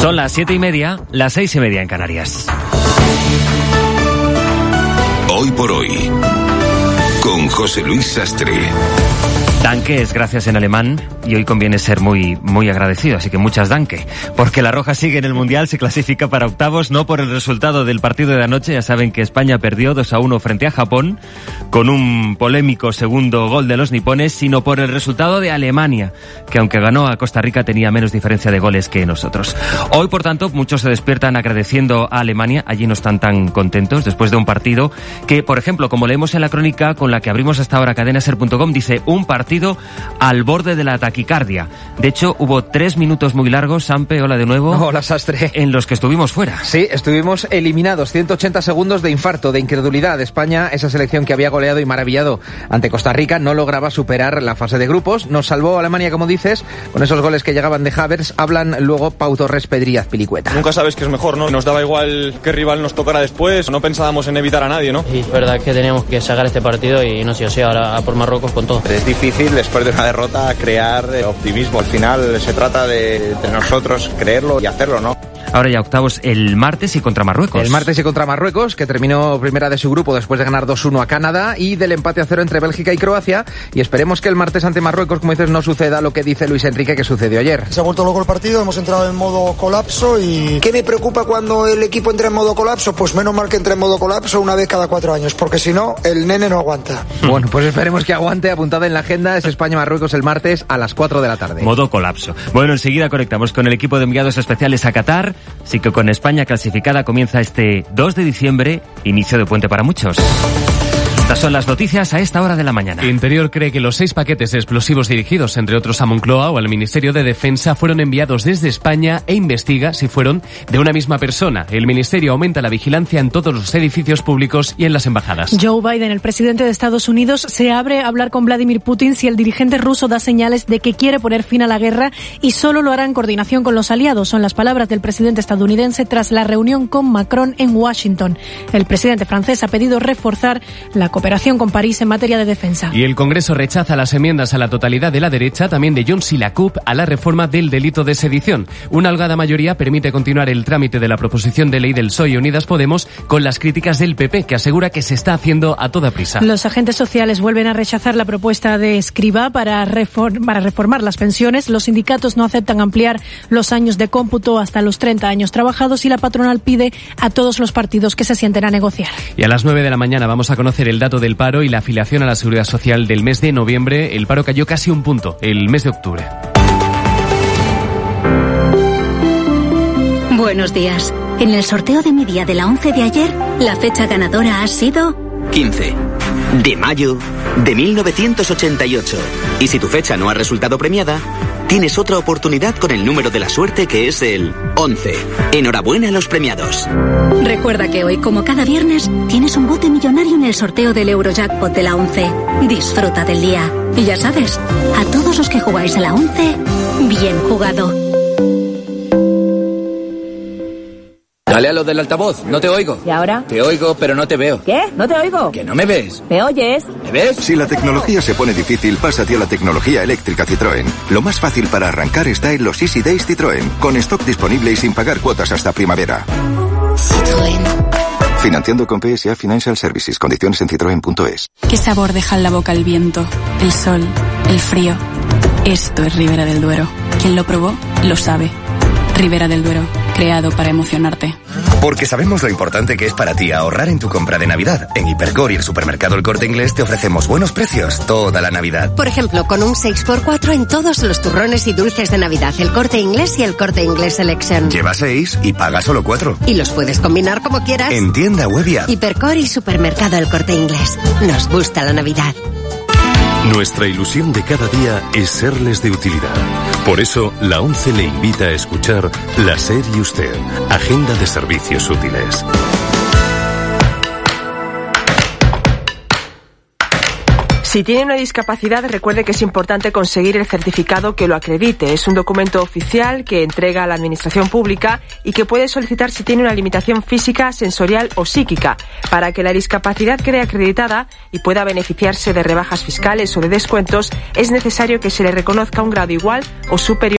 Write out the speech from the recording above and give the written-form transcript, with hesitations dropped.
Son las 7:30, las 6:30 en Canarias. Hoy por hoy, con José Luis Sastre. Danke es gracias en alemán y hoy conviene ser muy agradecido, así que muchas danke. Porque la Roja sigue en el Mundial, se clasifica para octavos, no por el resultado del partido de anoche. Ya saben que España perdió 2-1 frente a Japón con un polémico segundo gol de los nipones, sino por el resultado de Alemania, que aunque ganó a Costa Rica tenía menos diferencia de goles que nosotros. Hoy, por tanto, muchos se despiertan agradeciendo a Alemania. Allí no están tan contentos después de un partido que, por ejemplo, como leemos en la crónica con la que abrimos hasta ahora cadenaser.com, dice un partido al borde de la taquicardia. De hecho, hubo 3 minutos muy largos, Sampe, hola de nuevo. Hola, Sastre. En los que estuvimos fuera. Sí, estuvimos eliminados. 180 segundos de infarto, de incredulidad. España, esa selección que había goleado y maravillado ante Costa Rica, no lograba superar la fase de grupos. Nos salvó Alemania, como dices, con esos goles que llegaban de Havertz. Hablan luego Pau Torres, Pedri, Azpilicueta. Nunca sabes qué es mejor, ¿no? Nos daba igual qué rival nos tocara después. No pensábamos en evitar a nadie, ¿no? Y es verdad que teníamos que sacar este partido y no sé, ahora a por Marruecos con todo. Es difícil después de una derrota crear optimismo. Al final se trata de nosotros creerlo y hacerlo, ¿no? Ahora ya octavos el martes y contra Marruecos. El martes y contra Marruecos, que terminó primera de su grupo después de ganar 2-1 a Canadá, y del empate a 0 entre Bélgica y Croacia. Y esperemos que el martes ante Marruecos, como dices, no suceda lo que dice Luis Enrique que sucedió ayer. Se ha vuelto loco el partido, hemos entrado en modo colapso y... ¿Qué me preocupa cuando el equipo entra en modo colapso? Pues menos mal que entra en modo colapso una vez cada 4 años, porque si no, el nene no aguanta. Bueno, pues esperemos que aguante. Apuntada en la agenda es España-Marruecos el martes a las 4 de la tarde. Modo colapso. Bueno, enseguida conectamos con el equipo de enviados especiales a Qatar. Así que con España clasificada comienza este 2 de diciembre, inicio de puente para muchos. Estas son las noticias a esta hora de la mañana. Interior cree que los 6 paquetes de explosivos dirigidos, entre otros a Moncloa o al Ministerio de Defensa, fueron enviados desde España e investiga si fueron de una misma persona. El Ministerio aumenta la vigilancia en todos los edificios públicos y en las embajadas. Joe Biden, el presidente de Estados Unidos, se abre a hablar con Vladimir Putin si el dirigente ruso da señales de que quiere poner fin a la guerra y solo lo hará en coordinación con los aliados. Son las palabras del presidente estadounidense tras la reunión con Macron en Washington. El presidente francés ha pedido reforzar la cooperación con París en materia de defensa. Y el Congreso rechaza las enmiendas a la totalidad de la derecha, también de Junts y la CUP, a la reforma del delito de sedición. Una holgada mayoría permite continuar el trámite de la proposición de ley del PSOE y Unidas Podemos con las críticas del PP, que asegura que se está haciendo a toda prisa. Los agentes sociales vuelven a rechazar la propuesta de Escrivá para reformar las pensiones. Los sindicatos no aceptan ampliar los años de cómputo hasta los 30 años trabajados y la patronal pide a todos los partidos que se sienten a negociar. Y a las 9 de la mañana vamos a conocer el dato del paro y la afiliación a la Seguridad Social del mes de noviembre. El paro cayó casi un punto el mes de octubre. Buenos días. En el sorteo de mi día de la 11 de ayer, la fecha ganadora ha sido... 15 de mayo de 1988. Y si tu fecha no ha resultado premiada, tienes otra oportunidad con el número de la suerte, que es el 11. Enhorabuena a los premiados. Recuerda que hoy, como cada viernes, tienes un bote millonario en el sorteo del Eurojackpot de la 11. Disfruta del día. Y ya sabes, a todos los que jugáis a la 11, bien jugado. Dale a lo del altavoz, no te oigo. ¿Y ahora? Te oigo, pero no te veo. ¿Qué? ¿No te oigo? ¿Que no me ves? ¿Me oyes? ¿Me ves? Si la tecnología se pone difícil, pásate a la tecnología eléctrica Citroën. Lo más fácil para arrancar está en los Easy Days Citroën, con stock disponible y sin pagar cuotas hasta primavera. Citroën. Financiando con PSA Financial Services. Condiciones en citroen.es. ¿Qué sabor deja en la boca el viento, el sol, el frío? Esto es Ribera del Duero. Quien lo probó, lo sabe. Ribera del Duero, creado para emocionarte. Porque sabemos lo importante que es para ti ahorrar en tu compra de Navidad. En Hipercor y el supermercado El Corte Inglés te ofrecemos buenos precios toda la Navidad. Por ejemplo, con un 6x4 en todos los turrones y dulces de Navidad, El Corte Inglés y El Corte Inglés Selection. Lleva 6 y paga solo 4. Y los puedes combinar como quieras. En tienda web y app. Hipercor y supermercado El Corte Inglés. Nos gusta la Navidad. Nuestra ilusión de cada día es serles de utilidad. Por eso, la ONCE le invita a escuchar La SER y Usted, Agenda de Servicios Útiles. Si tiene una discapacidad, recuerde que es importante conseguir el certificado que lo acredite. Es un documento oficial que entrega a la administración pública y que puede solicitar si tiene una limitación física, sensorial o psíquica. Para que la discapacidad quede acreditada y pueda beneficiarse de rebajas fiscales o de descuentos, es necesario que se le reconozca un grado igual o superior